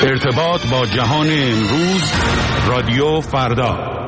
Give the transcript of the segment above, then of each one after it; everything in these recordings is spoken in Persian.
ارتباط با جهان امروز، رادیو فردا.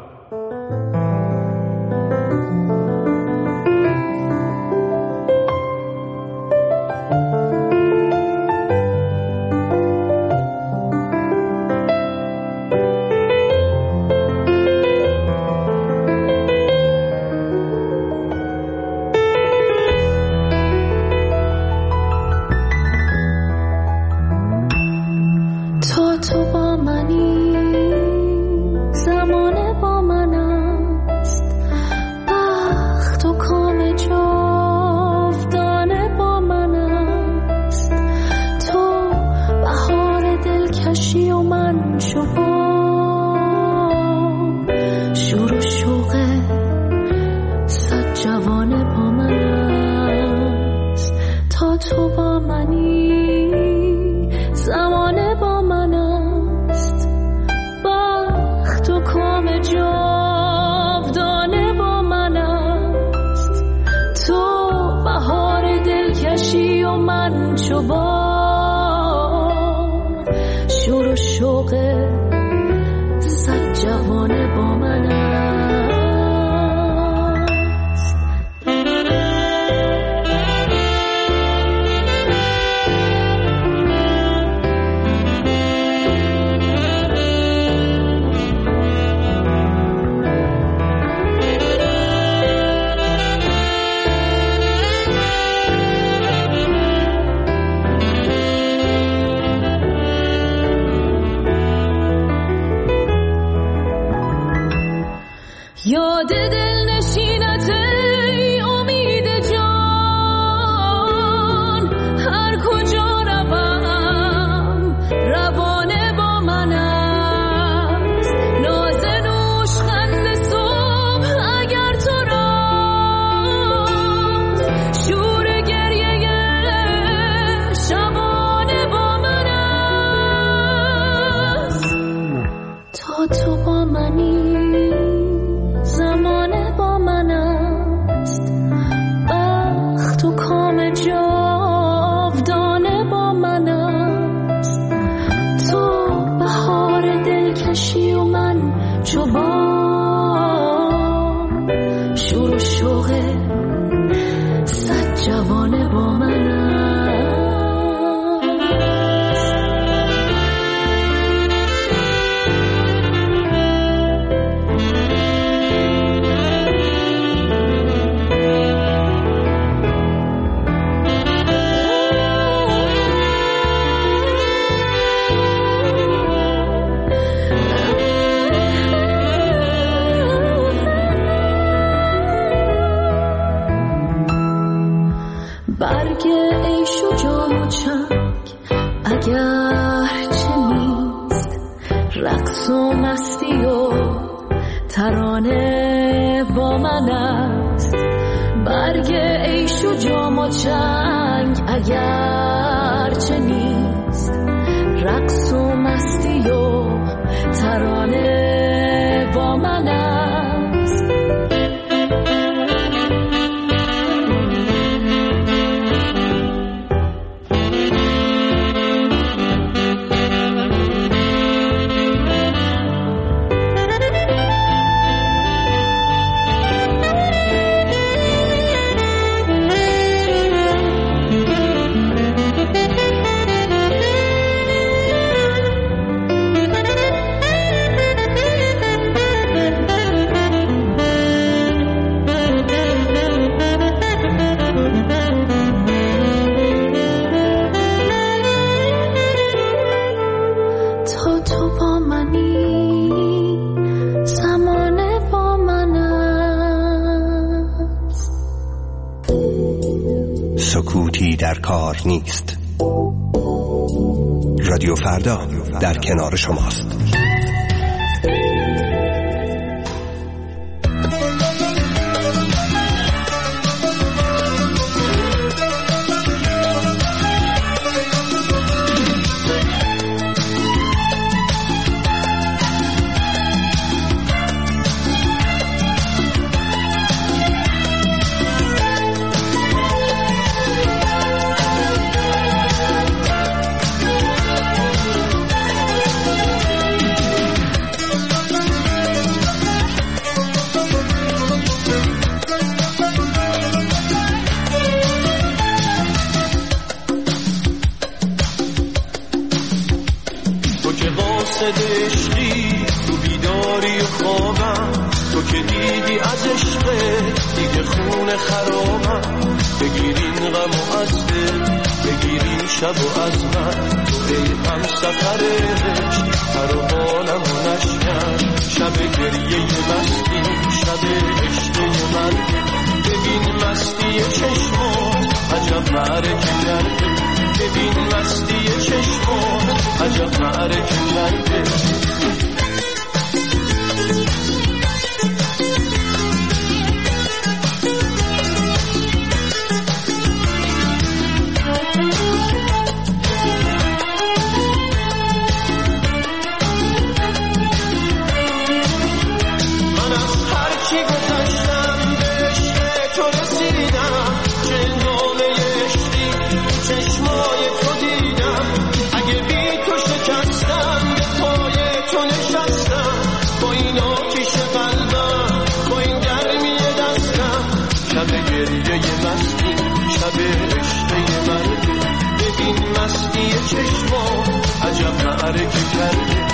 سکوتی در کار نیست. رادیو فردا در کنار شماست. قاصد عشقی تو بیداری و خوابم، تو که دیدی از عشق دیگه خون خرابم. بگیرین غم و از دل، بگیرین شب و از من، تو ای هم سفر عشق پر و بالم و نشکن. شب گریه مستی، شب عشق من، ببین مستی چشمات عجب معرکه کرده. ببین مستی چشمات عجب معرکه کرده. مستی چشمات عجب معرکه کرده.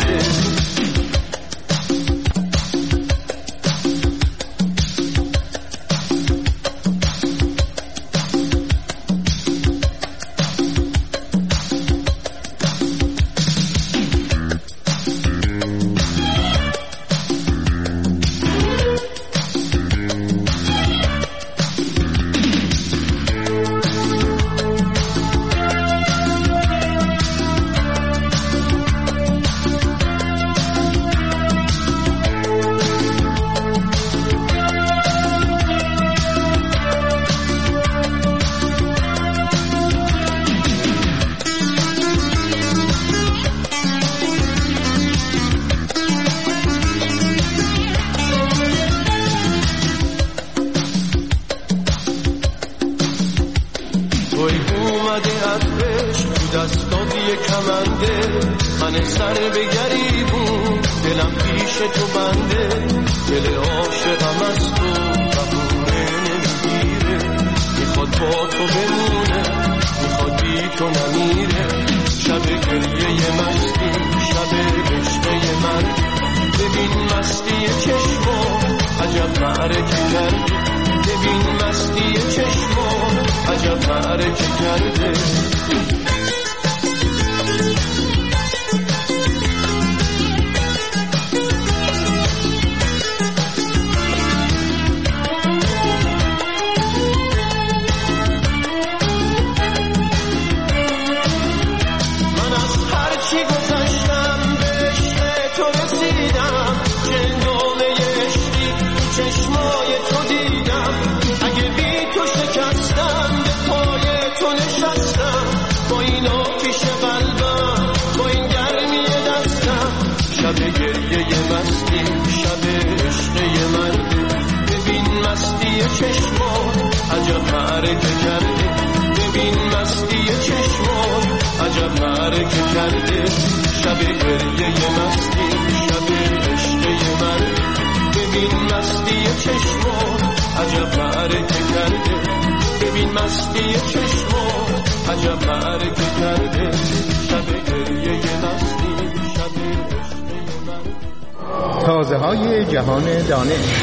من سر به گریبون دلم پیش تو بنده. دل عاشقم از تو بهونه نمیگیره، میخواد با تو بمونه، میخواد بی تو نمیره. شب گریه مستی، شب عشق من، ببین مستی چشمات عجب معرکه کرده. ببین مستی چشمات عجب معرکه کرده. شب گریه مستی، شب عشق من، ببین مستی چشمات عجب معرکه کرده. ببین مستی چشمات عجب معرکه کرده. شب گریه مستی، شب عشق من، ببین مستی چشمات عجب معرکه کرده. ببین مستی چشمات عجب معرکه کرده. شب گریه مستی، شب تازه های جهان دانش.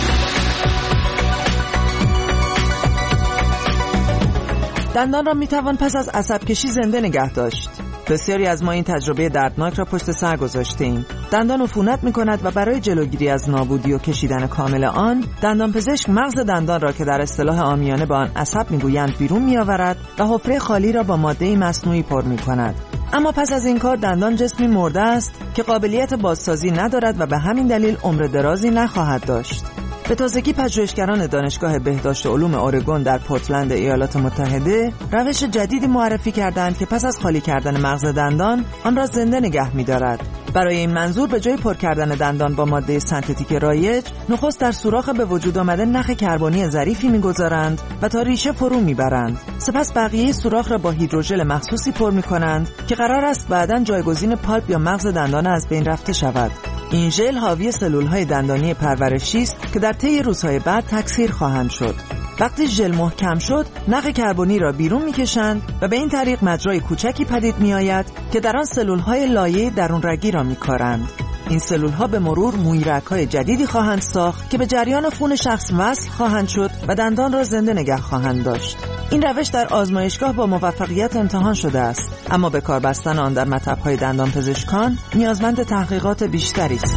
دندان را میتوان پس از عصب کشی زنده نگه داشت. بسیاری از ما این تجربه دردناک را پشت سر گذاشتیم. دندان عفونت میکند و برای جلوگیری از نابودی و کشیدن کامل آن، دندانپزشک مغز دندان را که در اصطلاح عامیانه به آن عصب میگویند بیرون میآورد و حفره خالی را با ماده مصنوعی پر میکند. اما پس از این کار دندان جسمی مرده است که قابلیت بازسازی ندارد و به همین دلیل عمر درازی نخواهد داشت. به تازگی پژوهشگران دانشگاه بهداشت علوم اورگون در پورتلند ایالات متحده روش جدیدی معرفی کردند که پس از خالی کردن مغز دندان آن را زنده نگه می‌دارد. برای این منظور به جای پر کردن دندان با ماده سنتتیک رایج، نخست در سوراخ به وجود آمده نخ کربنی ظریفی می‌گذارند و تا ریشه فرو می‌برند. سپس بقیه سوراخ را با هیدروژل مخصوصی پر می‌کنند که قرار است بعداً جایگزین پالپ یا مغز دندان از بین رفته شود. این ژل حاوی سلول‌های دندانی پرورشی است که در طی روزهای بعد تکثیر خواهند شد. وقتی ژل محکم شد، نخ کربنی را بیرون می‌کشند و به این طریق مجرای کوچکی پدید می‌آید که در آن سلول‌های لایه درون‌رگی را می‌کارند. این سلول‌ها به مرور مویرک‌های جدیدی خواهند ساخت که به جریان خون شخص وصل خواهند شد و دندان را زنده نگه خواهند داشت. این روش در آزمایشگاه با موفقیت امتحان شده است، اما به کار بستن آن در مطب‌های دندانپزشکان نیازمند تحقیقات بیشتری است.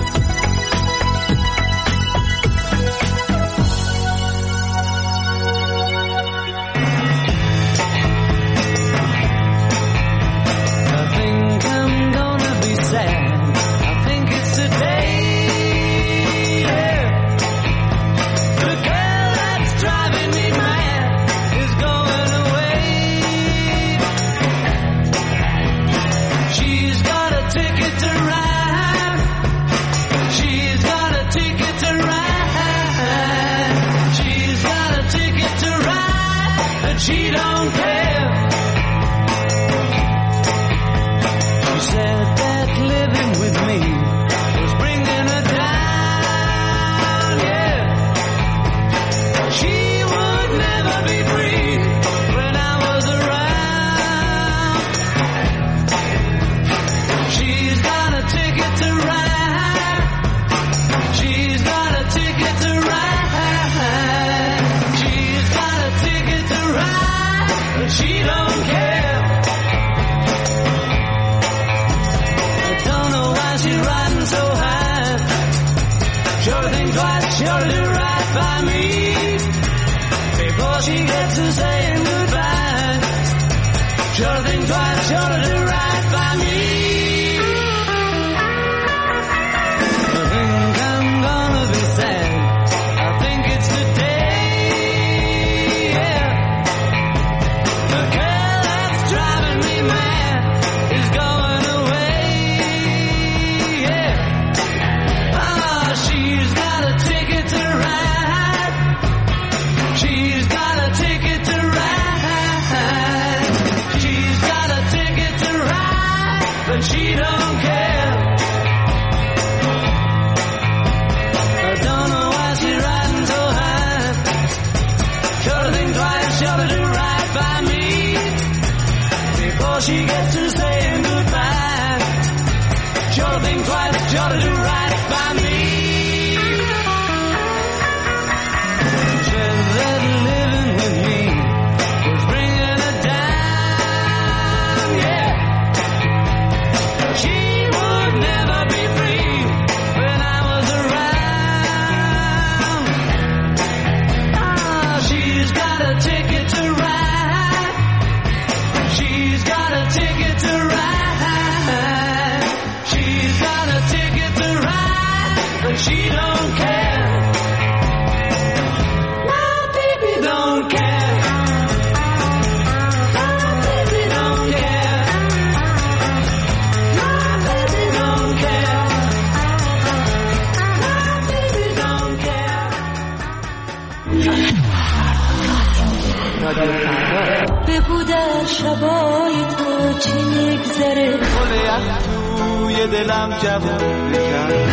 بگو در شبای تو چی میگذره، گل یخ توی دلم جوون بکن.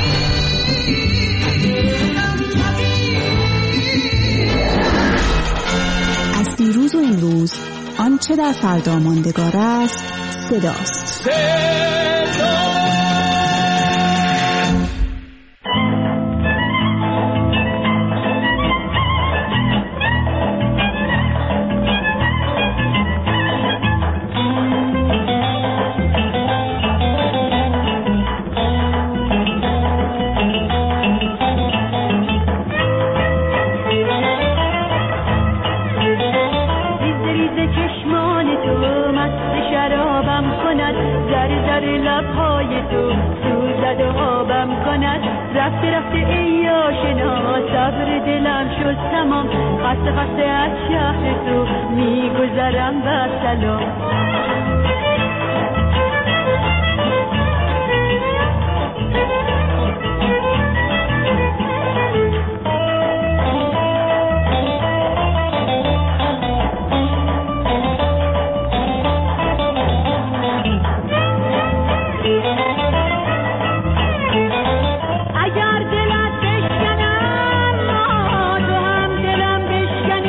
از دیروز و این روز آنچه در فردا ماندگار است صداست. رفته رفته ای آشنا صبر دلم شد تمام، خسته خسته از شهر تو میگذرم و سلام. اگر دلت بشکنم تو هم دلم بشکن،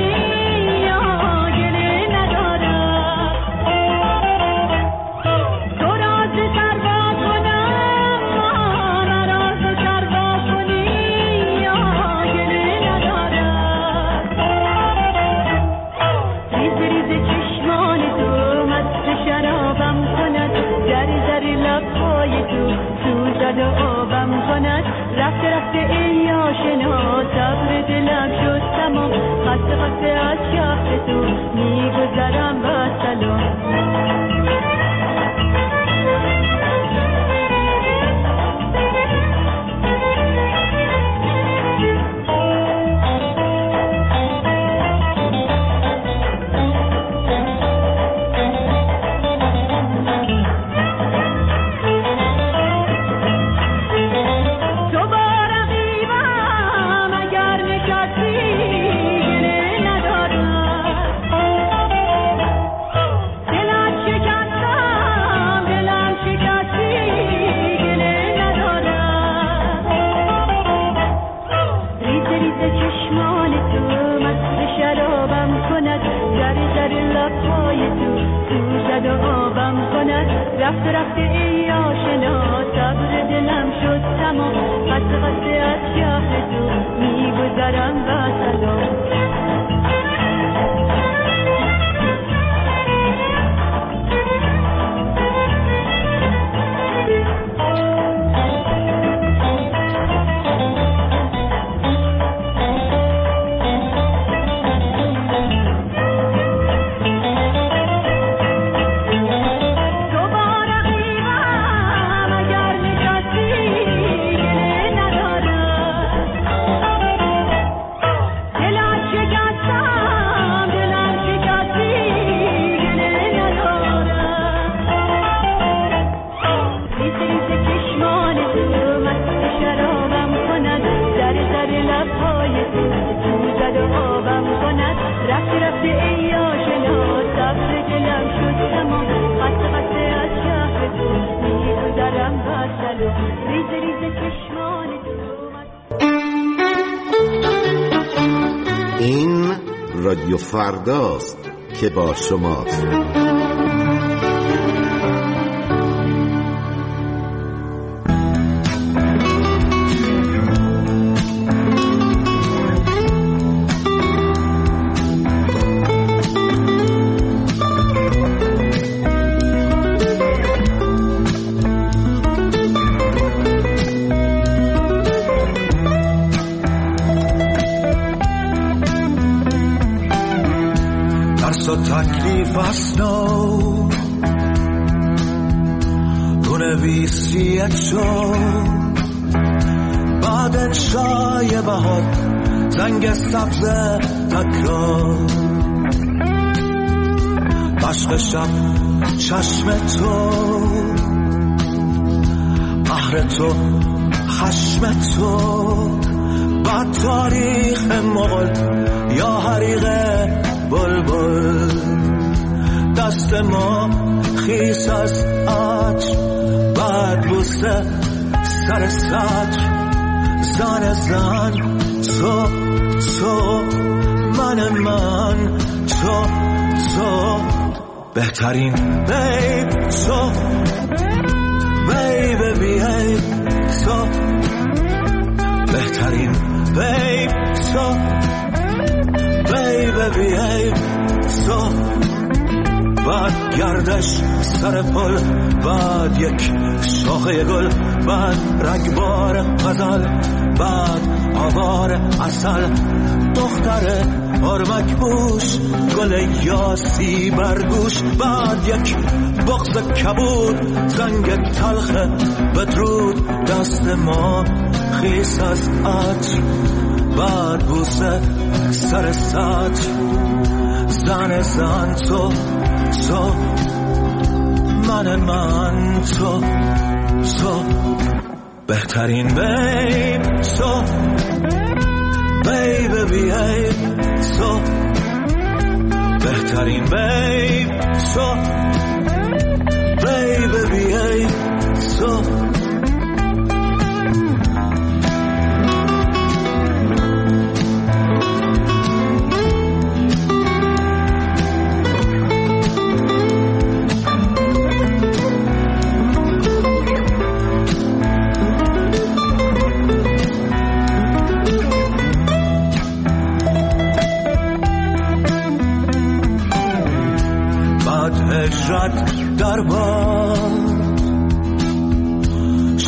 سوزد و آبم کند. رفته رفته ای آشنا صبر دلم شد تمام. خسته خسته از شهر تو میگذرم با سلام. رفته رفته ای آشنا صبر دلم شد تمام. خسته خسته از شهر تو میگذرم با سلام. این رادیو فرداست که با شماست. تکلیف اسنو بنویسیت شد بعد انشای بهار زنگ سبز تکرار عشق شب چشم تو قهر تو خشم تو بعد تاریخ مغل یا حریق بلبل دست ما خیس از عطر بعد بوسه سر سطر زن زن تو من تو بهترین بیب تو بیب بیب تو بهترین بیب تو بیب بیب تو بعد گردش سر پل بعد یک شاخه گل بعد رگبار غزل بعد آوار عسل دختر آرمک بوش گل یاسی برگوش بعد یک بغض کبود زنگ تلخ بدرود دست ما خیس از عطر بعد بوسه سر سطر زن تو من تو بهترین بیب تو بیب بیب تو بهترین بیب تو بیب بیب تو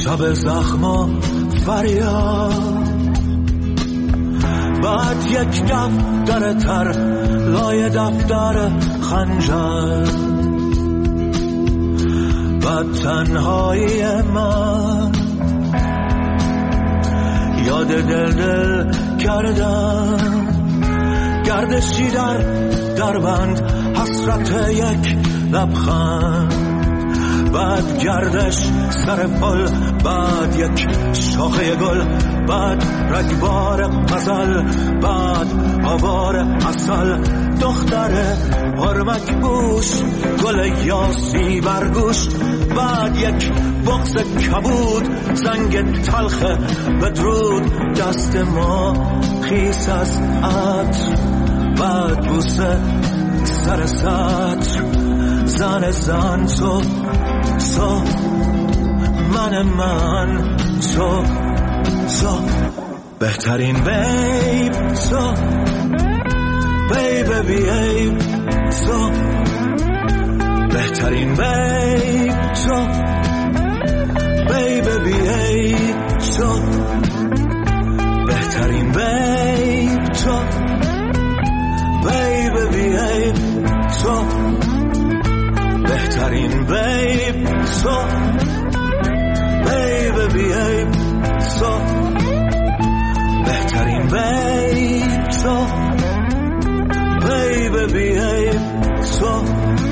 شب زخما فریاد، بعد یک دفتر تر لای دفتر خنجر، بعد تنهایی من یاد دل کردم، گردشی در بند حسرت یک لبخند، بعد گردش سر پل، بعد یک شاخه گل، بعد رگبار غزل، بعد آوار عسل، دختر هرمک بوش، گل یاسی برگوش، بعد یک بغض کبود، زنگ تلخ بدرود، دست ما خیس از عطر، بعد بوسه سر سطر، زن تو من تو بهترین بیب تو بیب بیب تو بهترین بیب تو بیب بیب تو بهترین بیب تو بیب بیب تو بهترین بیب تو بیب بیب تو بهترین بیب تو بیب بیب تو.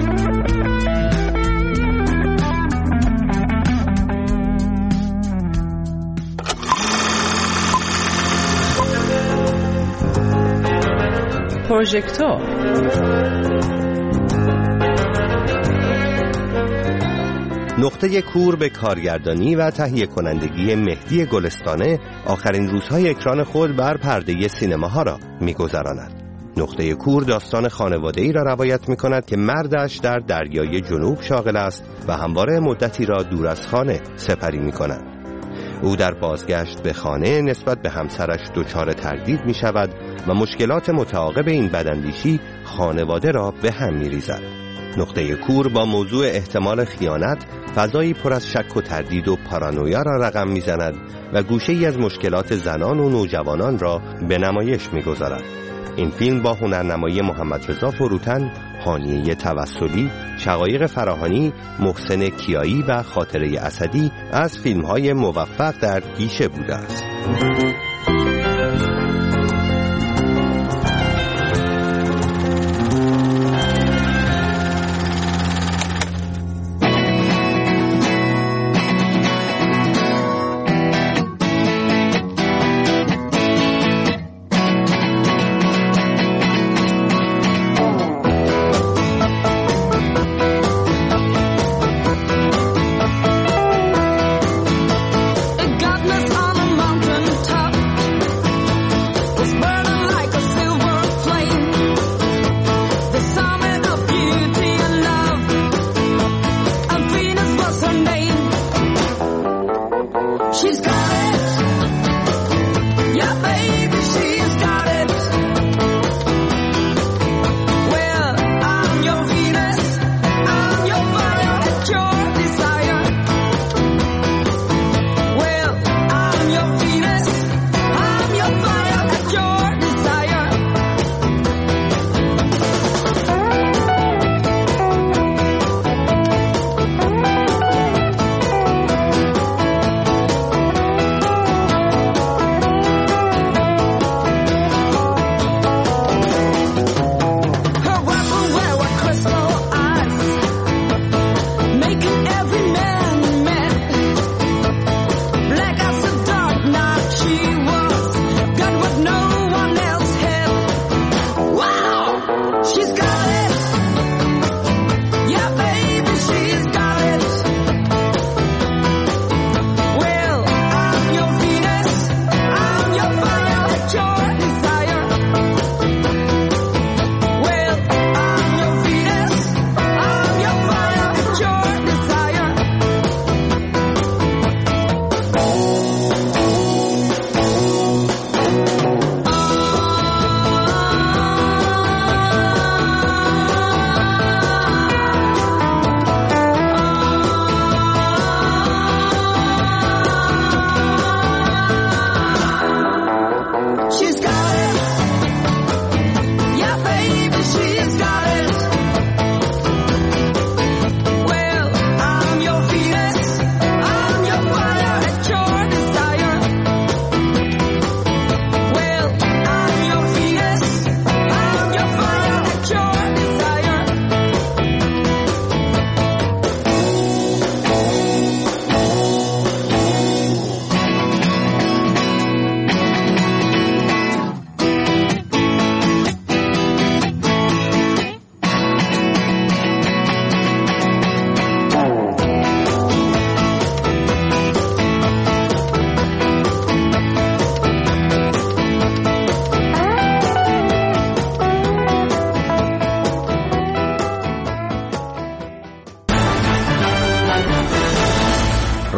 پروژکتور نقطه کور به کارگردانی و تهیه کنندگی مهدی گلستانه آخرین روزهای اکران خود بر پرده سینماها را می‌گذراند. نقطه کور داستان خانواده‌ای را روایت می‌کند که مردش در دریای جنوب شاغل است و همواره مدتی را دور از خانه سپری می‌کند. او در بازگشت به خانه نسبت به همسرش دچار تردید می‌شود و مشکلات متعاقب این بداندیشی خانواده را به هم می‌ریزد. نقطه کور با موضوع احتمال خیانت فضایی پر از شک و تردید و پارانویا را رقم می‌زند و گوشه‌ای از مشکلات زنان و نوجوانان را به نمایش می‌گذارد. این فیلم با هنرنمایی محمد رضا فروتن، هانیه توسلی، شقایق فراهانی، محسن کیایی و خاطره اسدی از فیلم‌های موفق در گیشه بوده است. Godless on a mountain top.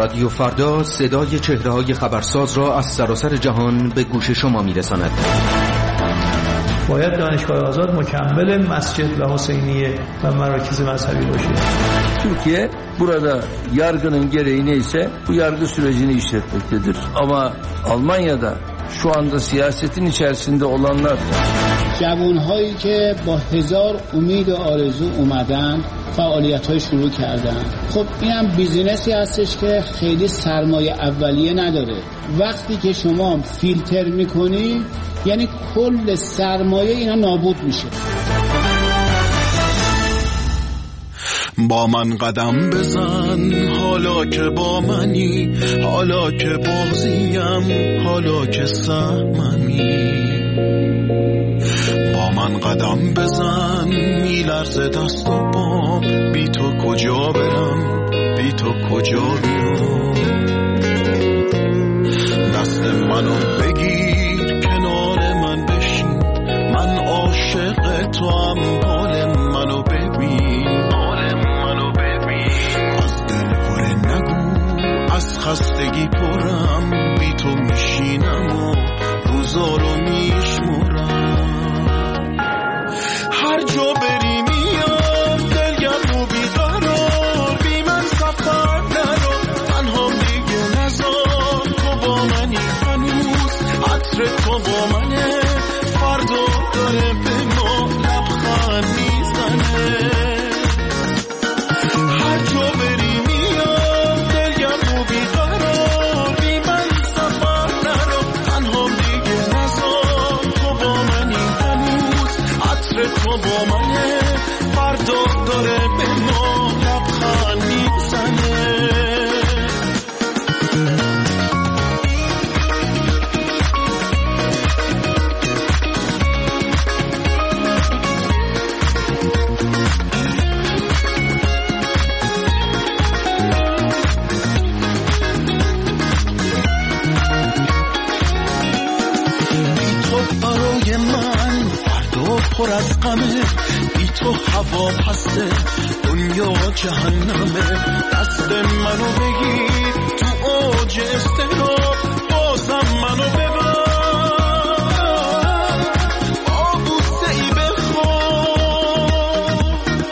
رادیو فردا صدای چهره‌های خبرساز را از سراسر جهان به گوش شما می‌رساند. باید دانشگاه آزاد مکمل مسجد ve Hüseyniye ve merakiz mezhebi başı. Türkiye burada yargının gereği neyse bu yargı sürecini işletmektedir. Ama Almanya'da şu anda siyasetin içerisinde olanlar جوانهایی که با هزار امید و آرزو اومدن فعالیت‌های شروع کردن. خب اینم بیزینسی هستش که خیلی سرمایه اولیه نداره. وقتی که شما فیلتر می‌کنی یعنی کل سرمایه اینا نابود میشه. با من قدم بزن حالا که با منی، حالا که بازیم، حالا که سهممی. با من قدم بزن میلرزه دست و پام، بی تو کجا برم، بی تو کجا بیام. دست منو بگیر کنار من بشین، من عاشق تو هم، حال منو ببین، حال منو ببین. از دل پره نگو، از خستگی پرم، بی تو میشینم و روزا رو میشمرم. هر جا بری میام دلگم و بیقرار، بی من سفر نرو، تنها دیگه نزار. تو با منی هنوز، عطر تو با منه، فردا داره به ما لبخند میزنه. هر جا بری میام دلگم و بیقرار، بی من سفر نرو، تنها دیگه نزار. تو با منی هنوز، عطر تو با منه، فردا داره به ما لبخند میزنه. پر از غمه، بی تو هوا پسته، دنیا جهنمه. دست منو بگیر تو اوج استراب، بازم منو ببر، آبوسه ای بخواب.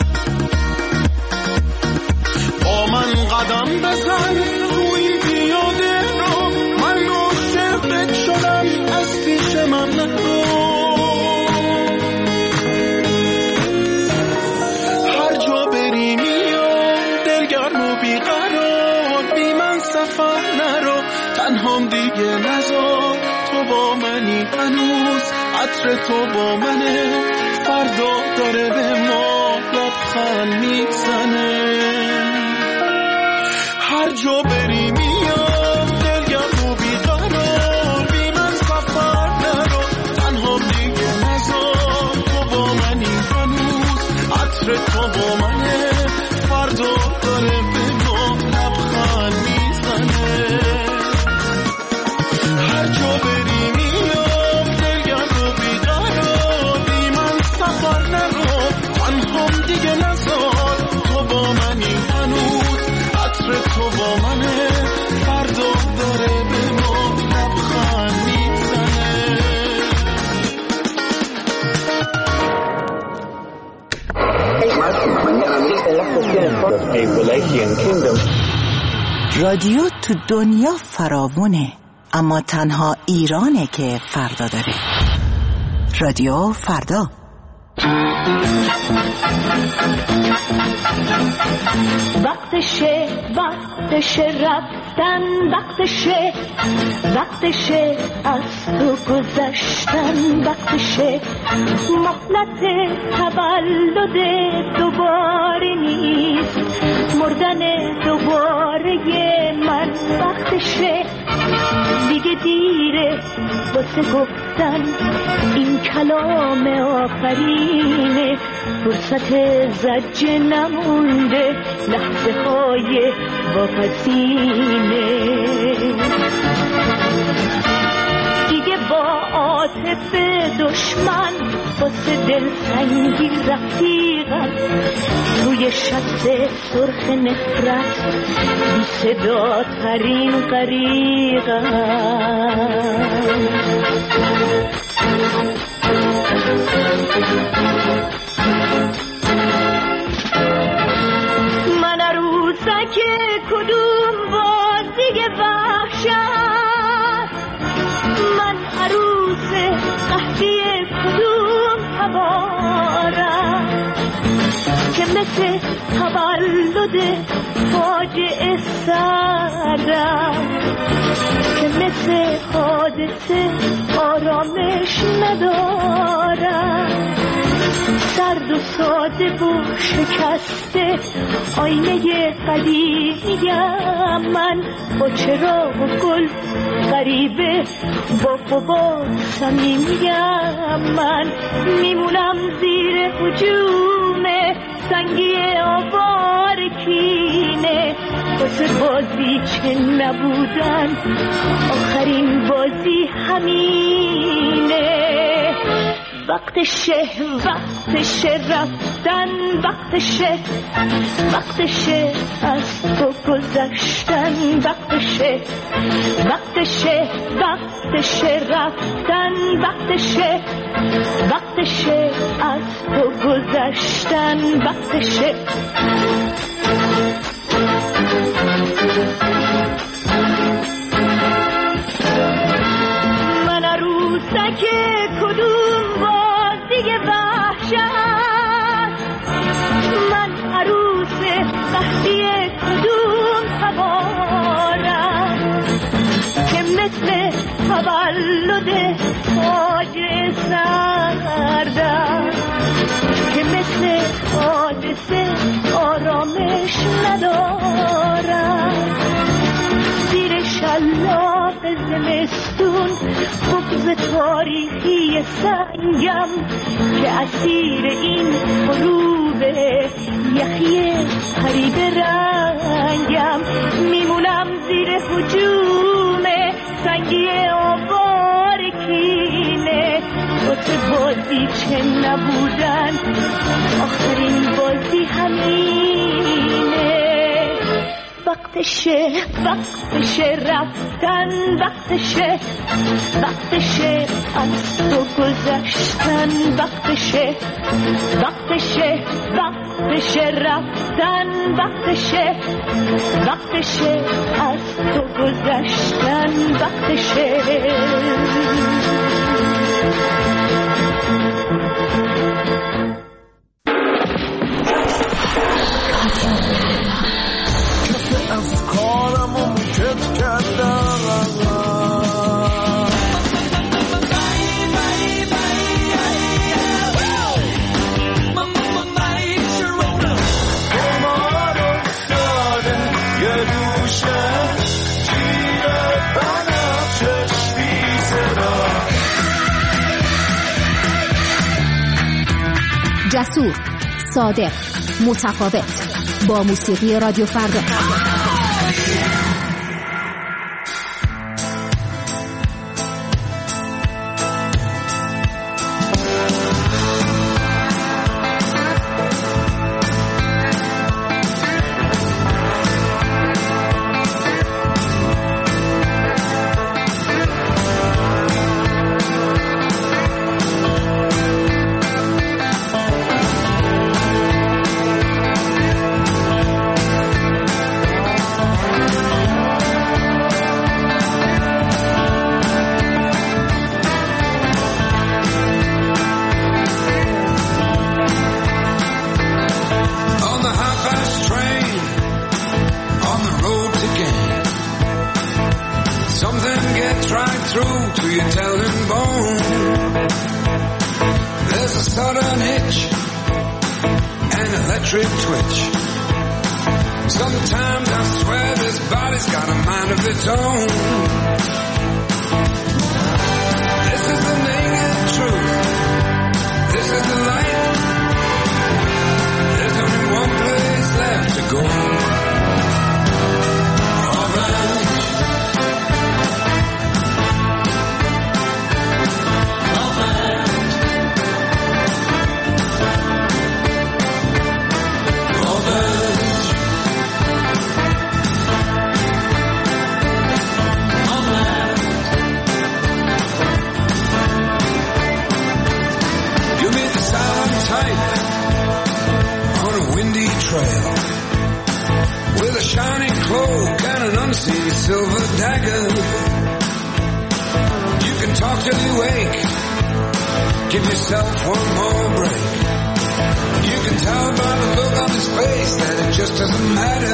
با من قدم بزن روی پیاده رو، من عاشقت شدم، از پیش من نرو. تنهام دیگه نزار، تو با منی هنوز، عطر تو با منه، فردا داره به ما لبخند میزنه. هر جا بری میام دلگم و بیقرار، بی من سفر نرو، تنهام دیگه نزار. تو با منی هنوز، عطر تو با منه، فردا داره به ما لبخند میزنه. هر جا بری میام دلگم و بیقرار، بی من سفر نرو، تنهام دیگه نزار. تو با منی هنوز، عطر تو با منه، فردا داره به ما لبخند میزنه. رادیو تو دنیا فراوونه، اما تنها ایرانه که فردا داره. رادیو فردا. وقتشه رفتن، وقتشه از تو گذشتن، وقتشه مهلت تولد دوباره نیست، مردن دوباره من. وقتشه دیگه دیره واسه گفتن این کلام آخرینه، فرصت زجه نمونده، لحظه های واپسینه. دیگه با عاطف دشمن واسه دلتنگی رفیقم روی شست سرخ نفرت بی صدا ترین غریقم من عروسک کدوم بازی وحشت من عروس قهدی کدوم هوارم که مثل تولد فاجعه سردم که مثل حادثه آرامش ندارم سرد و ساده و شکسته آینه قدیمیم من با چراغ و گل غریبه با بابا صمیمیم من میمونم زیر هجوم سنگی آوار کینه واسه بازی چه نبودن آخرین بازی همینه وقتشه رفتن وقتشه از تو گذشتن وقتشه رفتن وقتشه از تو گذشتن وقتشه من عروسک کدوم بازی وحشت من عروس قهدی کدوم هوارم که مثل تولد فاجعه سردم که مثل حادثه آرامش ندارم زیر شلاق زمستون بغض تاریخی سنگم که اسیر این غروب یخی غریب رنگم میمونم زیر هجوم سنگی آوار کینه واسه بازی چه نبودن آخرین بازی همینه وقتشه رفتن وقتشه از تو گذشتن وقتشه رفتن وقتشه از تو گذشتن وقتشه افکارم رو موکت کردم گمان افتاده یه دوشه جیره بنفشش بیزرا جسور صادق متفاوت با موسیقی رادیو فردا an unseen silver dagger. You can talk till you wake. Give yourself one more break. You can tell by the look on his face that it just doesn't matter.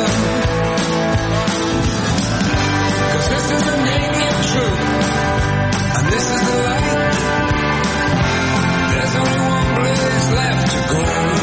'Cause this is the naked truth, and this is the light. There's only one place left to go.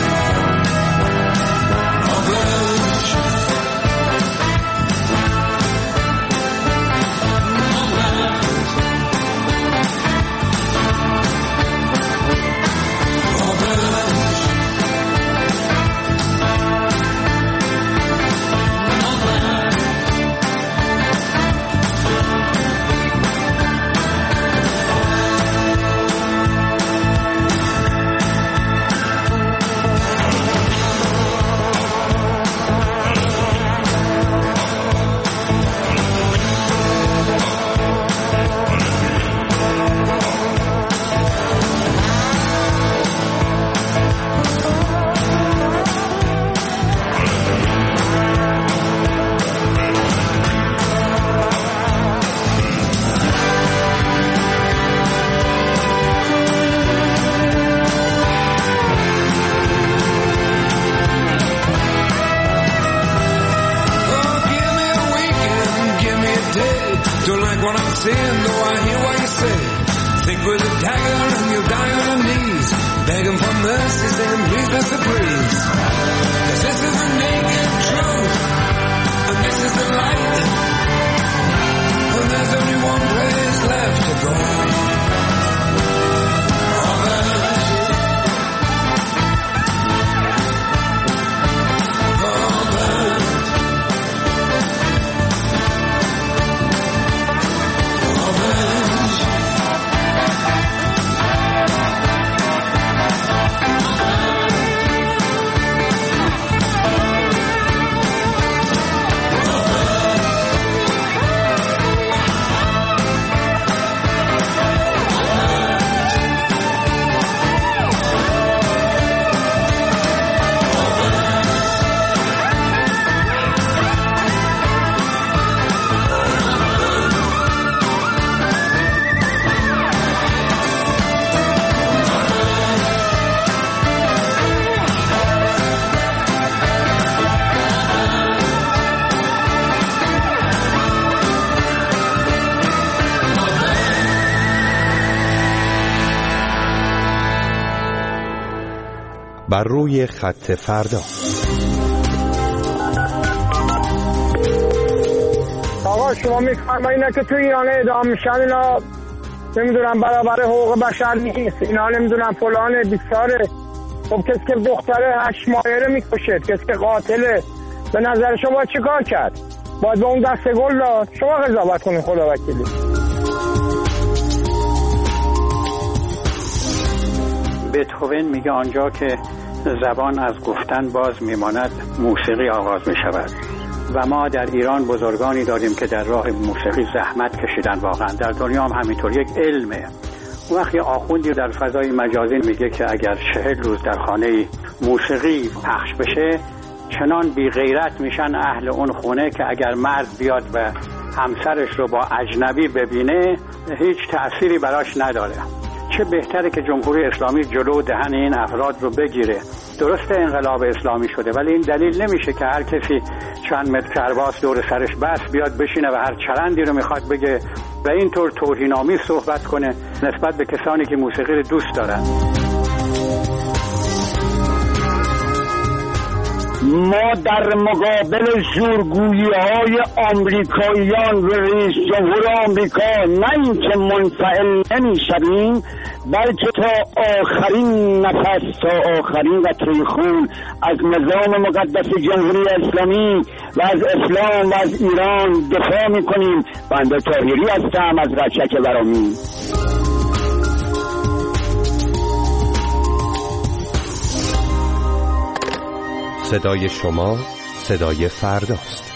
بر روی خط فردا. آقا شما میفرمایید که تو ایران اعدام میشن اینا نمیدونم برابر حقوق بشر نیست، اینا نمیدونم فلان بیساره. خب کسی که دختره 8 ماهه رو میکشه، کسی که قاتله، به نظر شما چی کار کرد؟ باید به اون دست گل داد؟ شما قضاوت کنید خدا وکیلی. بتهوون میگه آنجا که زبان از گفتن باز میماند موسیقی آغاز میشود و ما در ایران بزرگانی داریم که در راه موسیقی زحمت کشیدن. واقعا در دنیا هم همینطور یک علمه. اون وقت آخوندی در فضای مجازی میگه که اگر 40 روز در خانه موسیقی پخش بشه چنان بی غیرت میشن اهل اون خونه که اگر مرد بیاد و همسرش رو با اجنبی ببینه هیچ تأثیری براش نداره. چه بهتره که جمهوری اسلامی جلو دهن این افراد رو بگیره. درسته انقلاب اسلامی شده ولی این دلیل نمیشه که هر کسی چند متر کرباس دور سرش بس بیاد بشینه و هر چرندی رو میخواد بگه و اینطور توهین‌آمیز صحبت کنه نسبت به کسانی که موسیقی رو دوست دارن. ما در مقابل زورگویی‌های آمریکاییان و رئیس جمهور آمریکا نه اینکه منفعل نمی‌شویم بلکه تا آخرین نفس، تا آخرین قطره خون از نظام مقدس جمهوری اسلامی و از اسلام و از ایران دفاع می‌کنیم. بنده طاهری هستم از رشک ورامین. صدای شما صدای فرداست.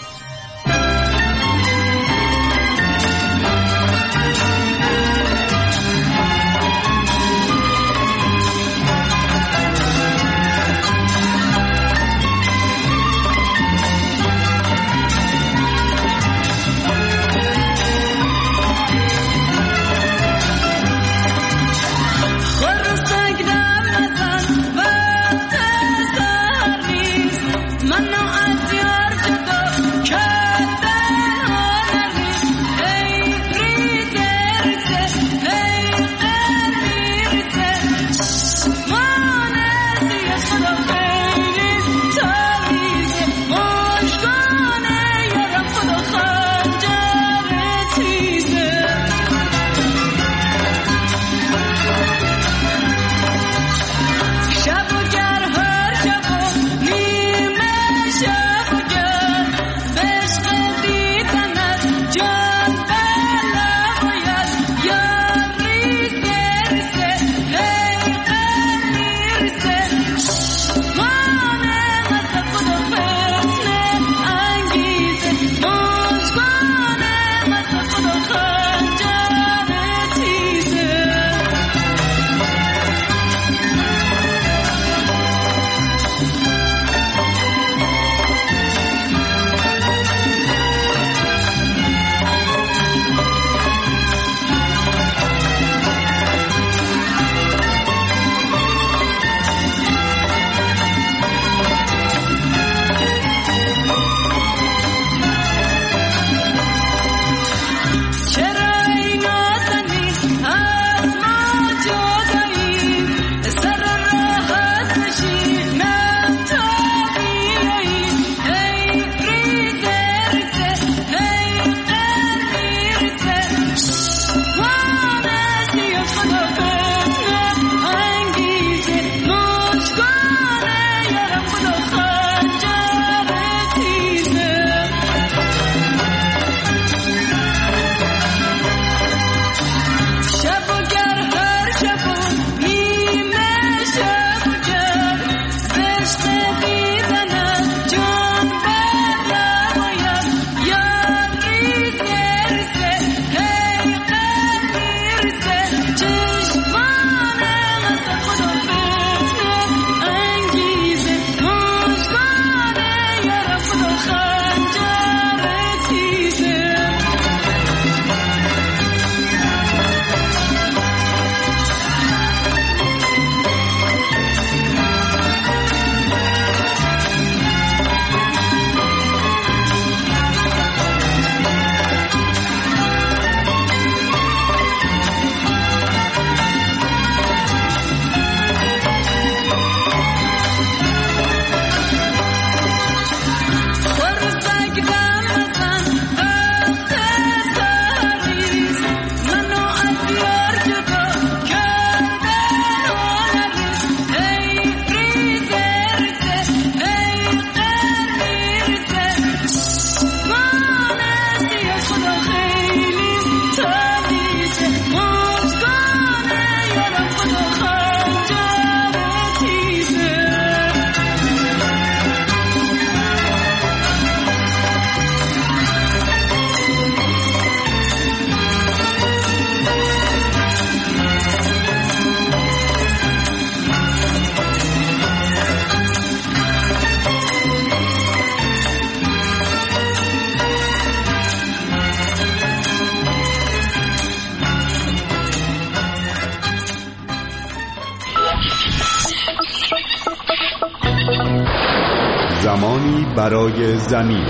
برای زمین.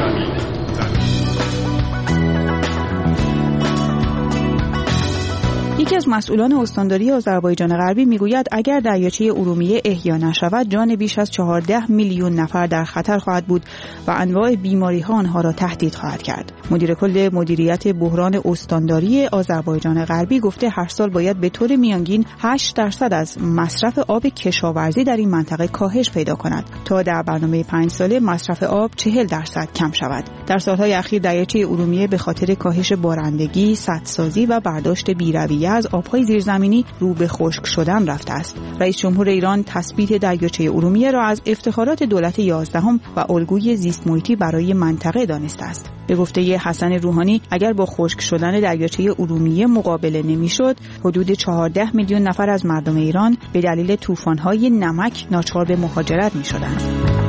یکی از مسئولان استانداری آذربایجان غربی میگوید اگر دریاچه ارومیه احیا نشود جان بیش از 14 میلیون نفر در خطر خواهد بود و انواع بیماری‌ها آنها را تهدید خواهد کرد. مدیر کل مدیریت بحران استانداری آذربایجان غربی گفته هر سال باید به طور میانگین 8% از مصرف آب کشاورزی در این منطقه کاهش پیدا کند تا در برنامه 5 ساله مصرف آب 40% کم شود. در سالهای اخیر دریاچه ارومیه به خاطر کاهش بارندگی، سدسازی و برداشت بی‌رویه از آبهای زیرزمینی رو به خشک شدن رفته است. رئیس جمهور ایران تثبیت دریاچه ارومیه را از افتخارات دولت 11 و الگوی زیست محیطی برای منطقه دانسته است. به گفته حسن روحانی اگر با خشک شدن دریاچه ارومیه مقابله نمی‌شد، حدود 14 میلیون نفر از مردم ایران به دلیل طوفان‌های نمک ناچار به مهاجرت می‌شدند.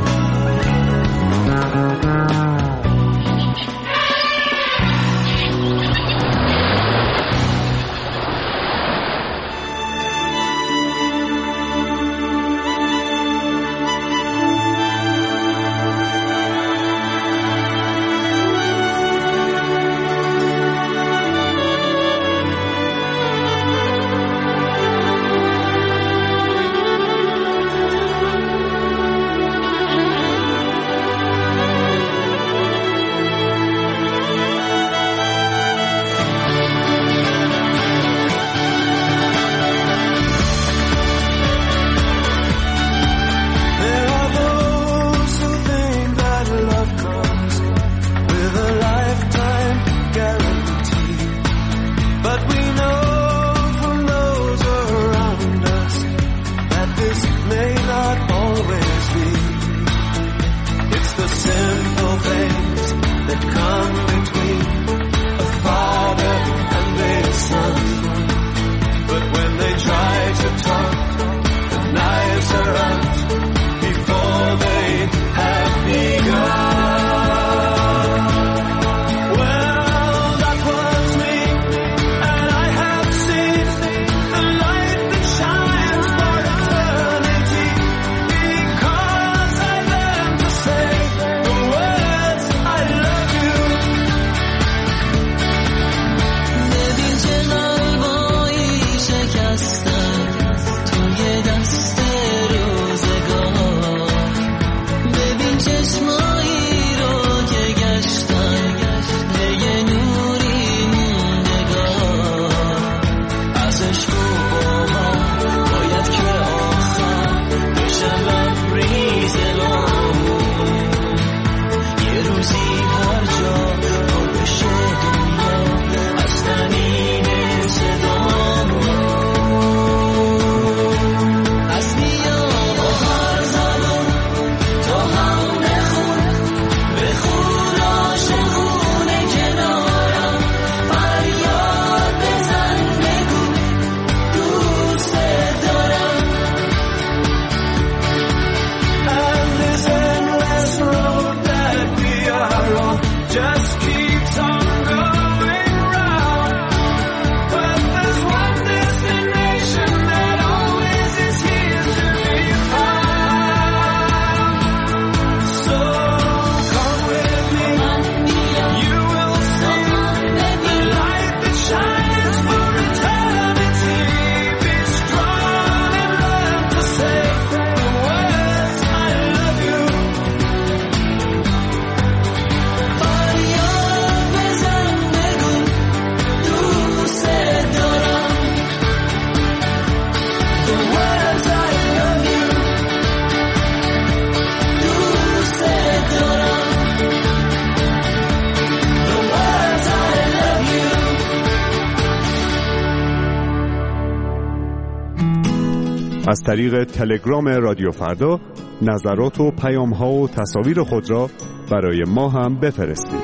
از طریق تلگرام رادیو فردا نظرات و پیام‌ها و تصاویر خود را برای ما هم بفرستید.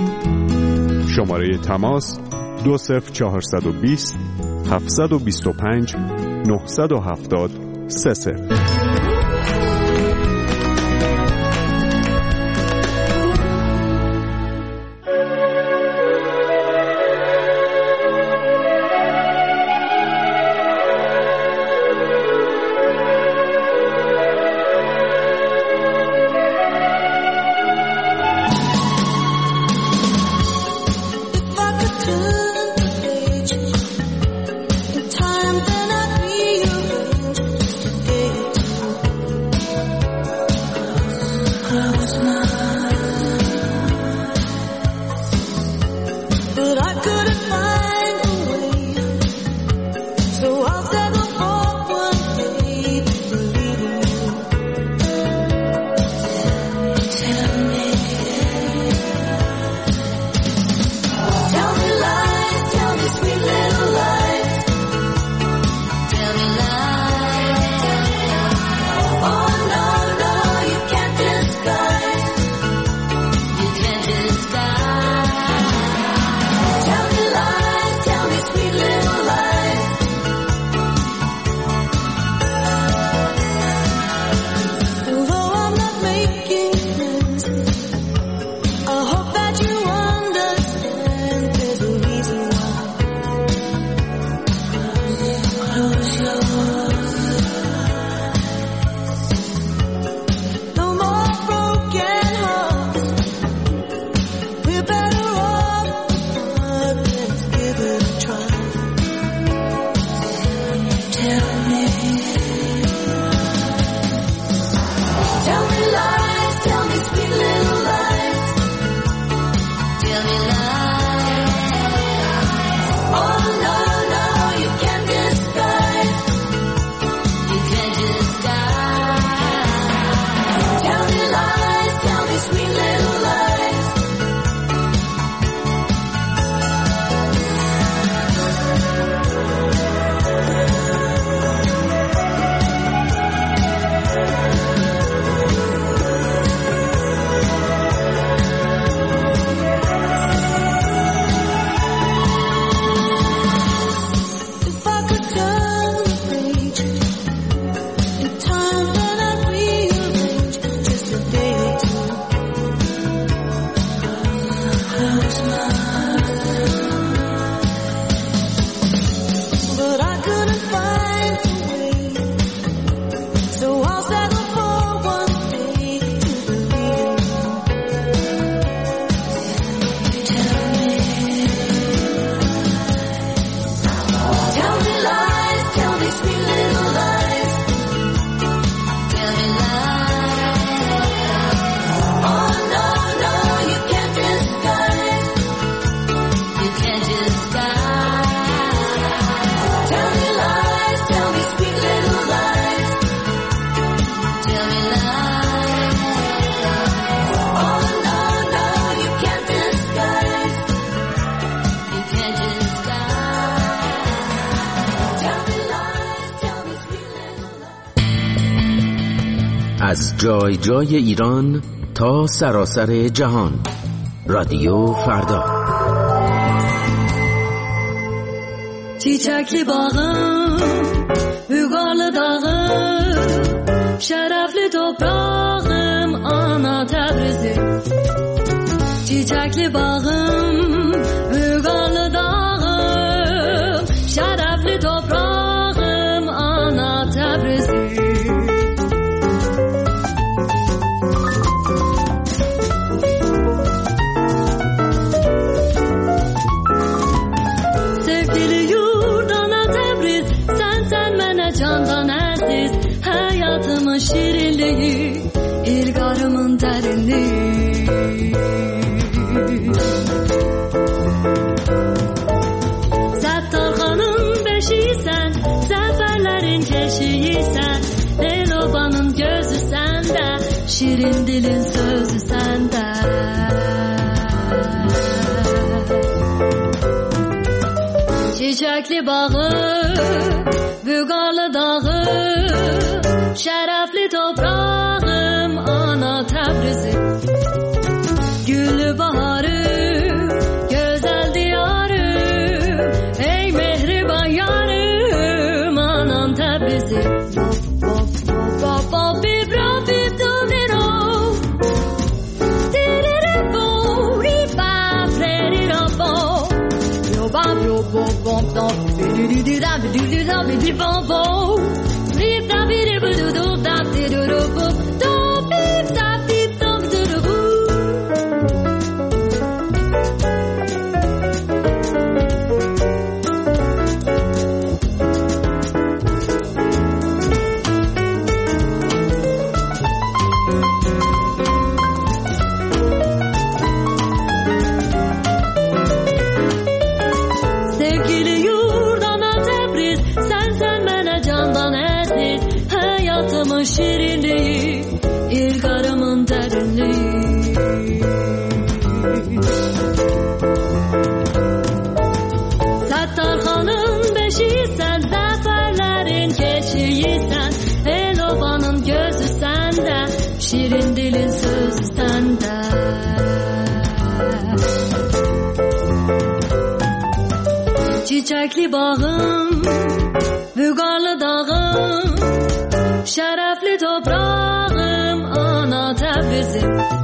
شماره تماس 20420 725 970 30. از جای جای ایران تا سراسر جهان. رادیو فردا. Çiçekli bağım, Ügarlı dağım, şerefli toprağım, ana Təbrizim. Çiçekli bağım, Ügarlı dağım, şerefli toprağım, ana Təbrizim. Hayatımın şirinliği, ilgarımın derinliği. Settarxanın beşiysen, seferlerin keşiysen, Elobanın gözü sende, şirin dilin sözü sende. Çiçekli bağı, Bügarlı dağı, şerefli toprağım, ana Təbrizim. Güllü baharım, güzel diyarım, ey mehriban yarım, anam Təbrizim. çiçekli bağım, Vügarlı dağım, şerefli toprağım, ana Tebrizim.